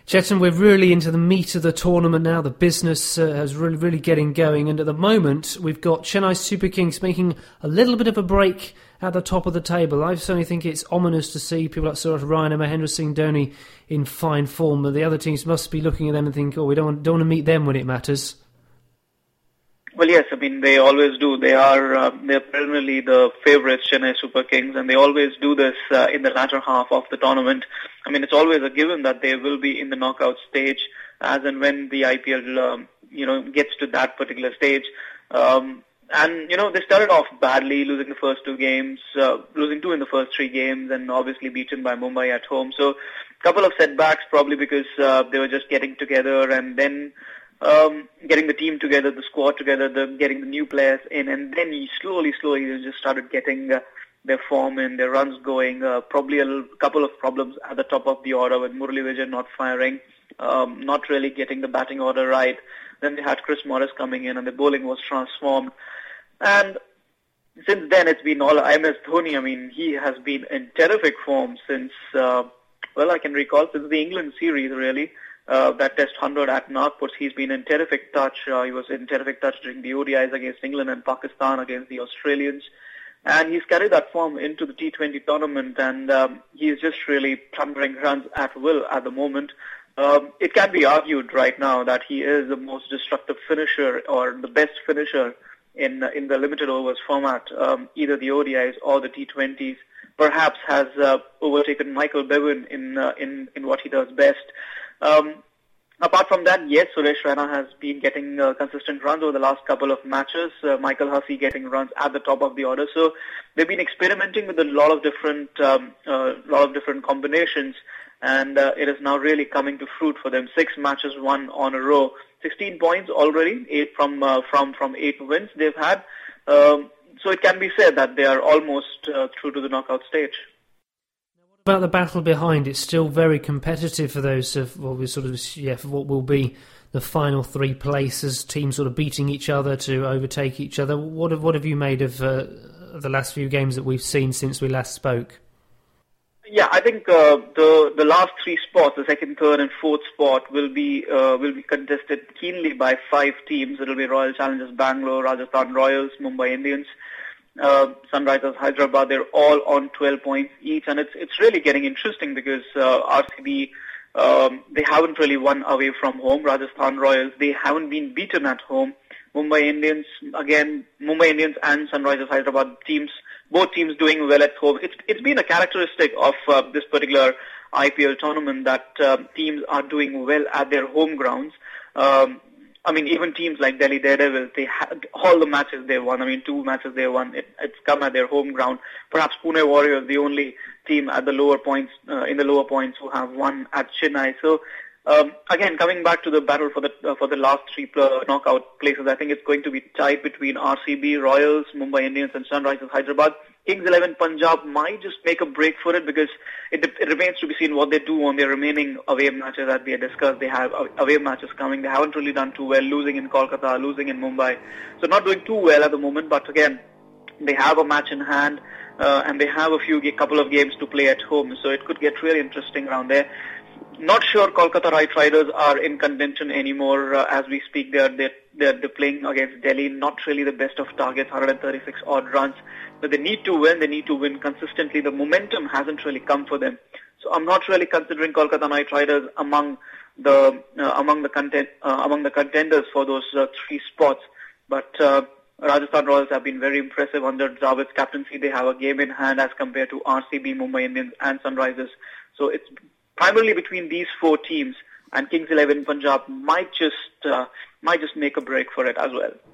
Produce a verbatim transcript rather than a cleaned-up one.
Chetan, we're really into the meat of the tournament now. The business uh, is really, really getting going. And at the moment, we've got Chennai Super Kings making a little bit of a break at the top of the table. I certainly think it's ominous to see people like Suresh Raina and Mahendra Singh Dhoni in fine form. But the other teams must be looking at them and think, oh, we don't want, don't want to meet them when it matters. Well, yes, I mean, they always do. They are uh, they're perennially the favourites, Chennai Super Kings, and they always do this uh, in the latter half of the tournament. I mean, it's always a given that they will be in the knockout stage as and when the I P L, um, you know, gets to that particular stage. Um, and, you know, they started off badly, losing the first two games, uh, losing two in the first three games, and obviously beaten by Mumbai at home. So a couple of setbacks probably because uh, they were just getting together and then Um, getting the team together, the squad together, the, getting the new players in, and then he slowly, slowly they just started getting uh, their form and their runs going. Uh, probably a l- couple of problems at the top of the order with Murali Vijay not firing, um, not really getting the batting order right. Then they had Chris Morris coming in and the bowling was transformed. And since then it's been all M S Dhoni. I mean, he has been in terrific form since, uh, well, I can recall, since the England series really. Uh, that test one hundred at Nagpur, he's been in terrific touch. Uh, he was in terrific touch during the O D Is against England and Pakistan, against the Australians. And he's carried that form into the T twenty tournament, and um, he's just really plundering runs at will at the moment. Um, it can be argued right now that he is the most destructive finisher or the best finisher in in the limited overs format, um, either the O D Is or the T twenties. Perhaps has uh, overtaken Michael Bevan in, uh, in, in what he does best. Um, apart from that, yes, Suresh Raina has been getting uh, consistent runs over the last couple of matches. Uh, Michael Hussey getting runs at the top of the order. So they've been experimenting with a lot of different, um, uh, lot of different combinations, and uh, it is now really coming to fruit for them. Six matches won on a row, sixteen points already, eight from uh, from from eight wins they've had. Um, so it can be said that they are almost uh, through to the knockout stage. About the battle behind, it's still very competitive for those of what we sort of yeah for what will be the final three places, teams sort of beating each other to overtake each other. What have what have you made of uh, the last few games that we've seen since we last spoke? Yeah, I think uh, the the last three spots, the second, third, and fourth spot, will be uh, will be contested keenly by five teams. It'll be Royal Challengers Bangalore, Rajasthan Royals, Mumbai Indians, Uh, Sunrisers Hyderabad. They're all on twelve points each, and it's it's really getting interesting because uh, R C B, um, they haven't really won away from home. Rajasthan Royals, they haven't been beaten at home. Mumbai Indians, again, Mumbai Indians and Sunrisers Hyderabad teams, both teams doing well at home. It's it's been a characteristic of uh, this particular I P L tournament that uh, teams are doing well at their home grounds. Um, I mean, even teams like Delhi Daredevils, they had all the matches they won. I mean, two matches they won. It, it's come at their home ground. Perhaps Pune Warriors, the only team at the lower points, uh, in the lower points, who have won at Chennai. So, um, again, coming back to the battle for the uh, for the last three pl- knockout places, I think it's going to be tight between R C B, Royals, Mumbai Indians, and Sunrisers Hyderabad. Kings eleven Punjab might just make a break for it because it, it remains to be seen what they do on their remaining away matches that we had discussed. They have away matches coming. They haven't really done too well, losing in Kolkata, losing in Mumbai. So not doing too well at the moment, but again, they have a match in hand uh, and they have a few, a couple of games to play at home. So it could get really interesting around there. Not sure Kolkata Knight Riders are in contention anymore uh, as we speak. They're, they're, they're, they're playing against Delhi. Not really the best of targets, one hundred thirty-six odd runs. But they need to win. They need to win consistently. The momentum hasn't really come for them. So I'm not really considering Kolkata Knight Riders among the uh, among the content uh, among the contenders for those uh, three spots. But uh, Rajasthan Royals have been very impressive under Dravid's captaincy. They have a game in hand as compared to R C B, Mumbai Indians, and Sunrisers. So it's primarily between these four teams, and Kings eleven Punjab might just uh, might just make a break for it as well.